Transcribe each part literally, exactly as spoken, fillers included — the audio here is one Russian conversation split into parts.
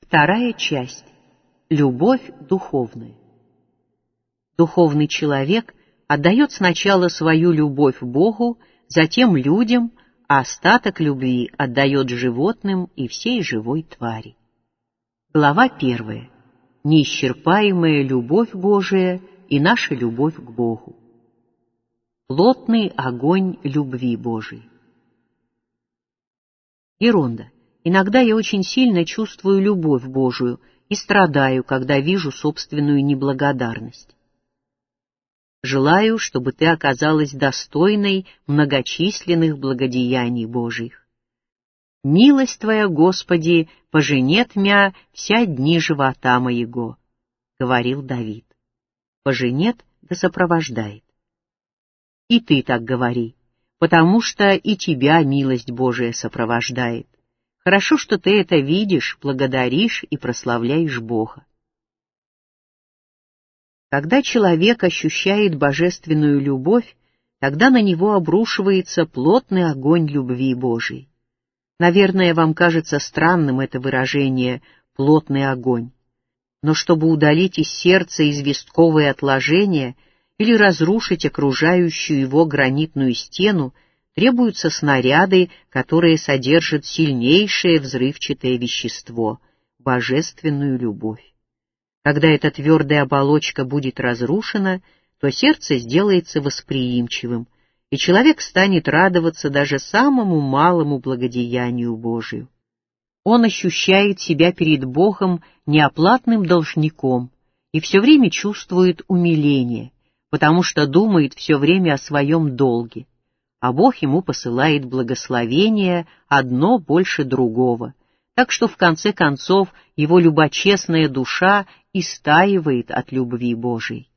Вторая часть. Любовь духовная. Духовный человек отдает сначала свою любовь Богу, затем людям, а остаток любви отдает животным и всей живой твари. Глава первая. Неисчерпаемая любовь Божия и наша любовь к Богу. Плотный огонь любви Божией. Еронда. Иногда я очень сильно чувствую любовь Божию и страдаю, когда вижу собственную неблагодарность. Желаю, чтобы ты оказалась достойной многочисленных благодеяний Божиих. Милость Твоя, Господи, поженет мя вся дни живота моего, говорил Давид. Поженет да сопровождает. И ты так говори, потому что и тебя милость Божия сопровождает. Хорошо, что ты это видишь, благодаришь и прославляешь Бога. Когда человек ощущает божественную любовь, тогда на него обрушивается плотный огонь любви Божией. Наверное, вам кажется странным это выражение «плотный огонь». Но чтобы удалить из сердца известковые отложения или разрушить окружающую его гранитную стену, требуются снаряды, которые содержат сильнейшее взрывчатое вещество — божественную любовь. Когда эта твердая оболочка будет разрушена, то сердце сделается восприимчивым, и человек станет радоваться даже самому малому благодеянию Божию. Он ощущает себя перед Богом неоплатным должником и все время чувствует умиление, потому что думает все время о своем долге, а Бог ему посылает благословение одно больше другого, так что в конце концов его любочестная душа истаивает от любви Божией.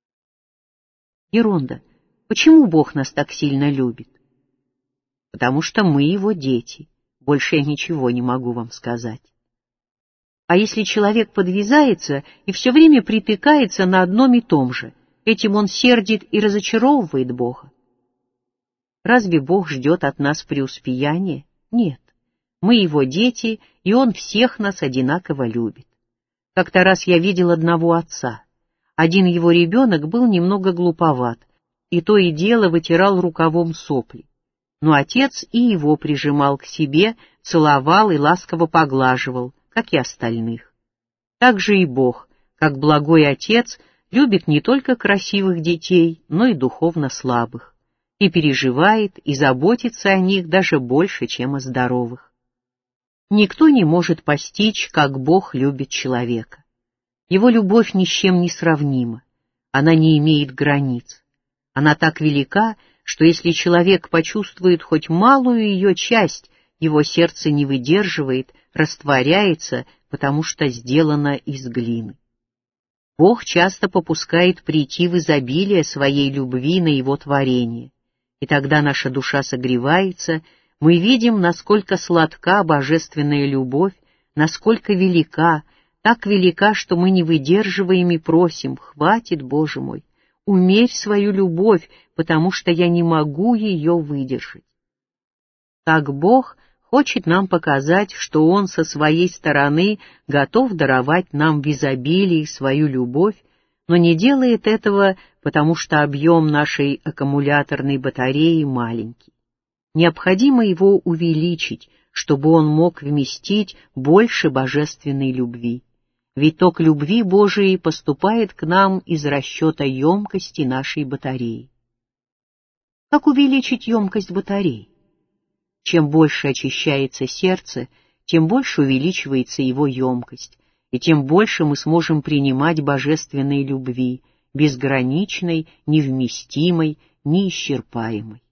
Еронда. Почему Бог нас так сильно любит? Потому что мы Его дети. Больше я ничего не могу вам сказать. А если человек подвязается и все время притыкается на одном и том же, этим он сердит и разочаровывает Бога. Разве Бог ждет от нас преуспеяния? Нет. Мы Его дети, и Он всех нас одинаково любит. Как-то раз я видел одного отца. Один его ребенок был немного глуповат, и то и дело вытирал рукавом сопли. Но отец и его прижимал к себе, целовал и ласково поглаживал, как и остальных. Так же и Бог, как благой отец, любит не только красивых детей, но и духовно слабых, и переживает и заботится о них даже больше, чем о здоровых. Никто не может постичь, как Бог любит человека. Его любовь ни с чем не сравнима, она не имеет границ. Она так велика, что если человек почувствует хоть малую ее часть, его сердце не выдерживает, растворяется, потому что сделано из глины. Бог часто попускает прийти в изобилие своей любви на Его творение, и тогда наша душа согревается, мы видим, насколько сладка божественная любовь, насколько велика, так велика, что мы не выдерживаем и просим: «Хватит, Боже мой, умерь свою любовь, потому что я не могу ее выдержать». Так Бог хочет нам показать, что Он со своей стороны готов даровать нам в изобилии свою любовь, но не делает этого, потому что объем нашей аккумуляторной батареи маленький. Необходимо его увеличить, чтобы он мог вместить больше божественной любви. Ведь ток любви Божией поступает к нам из расчета емкости нашей батареи. Как увеличить емкость батареи? Чем больше очищается сердце, тем больше увеличивается его емкость, и тем больше мы сможем принимать божественной любви, безграничной, невместимой, неисчерпаемой.